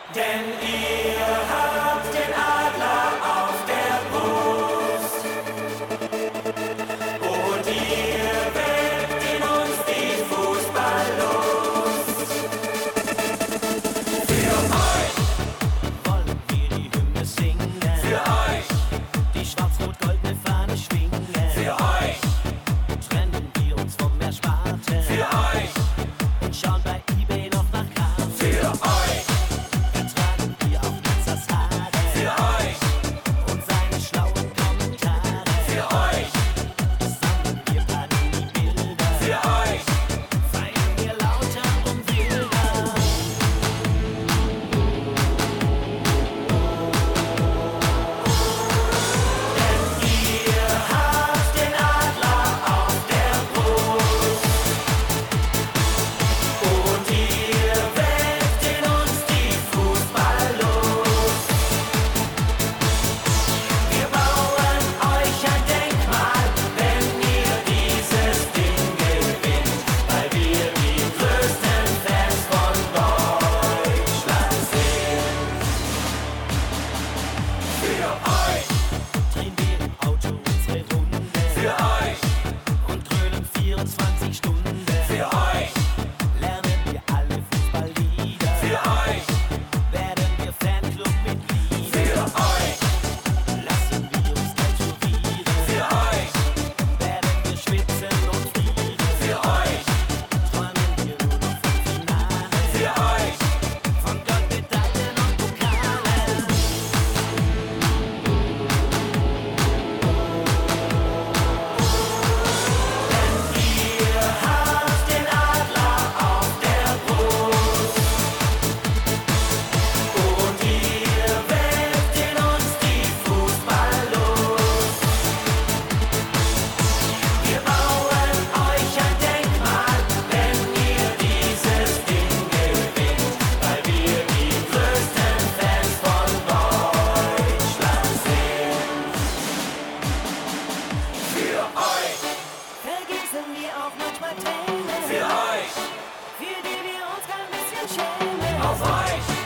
Denn ihr habt den Adler auf der Brust und ihr weckt in uns die Fußballlust. Für euch wollen wir die Hymne singen. für euch, Die schwarz-rot-goldene Fahne schwingen. für euch, Trennen wir uns vom Ersparten. für euch, Und schauen bei eBay noch nach Karten. für euch, Vertragen wir auf Nizzas Haare. für euch, Und seine schlauen Kommentare. für euch, Sammeln wir Panini-Bilder. für euch. Feiern wir lauter und wilder. Ihr habt den Adler auf der Brust und ihr weckt in uns die Fußballlust. Wir bauen euch ein Denkmal, wenn ihr dieses Ding gewinnt, weil wir die größten Fans von Deutschland sind. Für euch, Drehen wir im Auto unsere Runde. für euch, Und grölen 24 Stunden. für euch, Lernen wir alle Fußballlieder. für euch, Werden wir Fanclub-Mitglieder. für euch, Lassen wir uns tätowieren. für euch, Werden wir schwitzen und frieren. für euch, Träumen wir nur noch vom Finale. für euch. Von Goldmedaillen und Pokalen. Ihr habt den Adler auf der Brust und ihr weckt in uns die Fußballlust. Wir bauen euch ein Denkmal, wenn ihr dieses Ding gewinnt, weil wir die größten Fans von Deutschland sind. Für euch, Vergessen wir auch manchmal Tränen. für euch, Für die wir uns kein bisschen schämen. auf euch.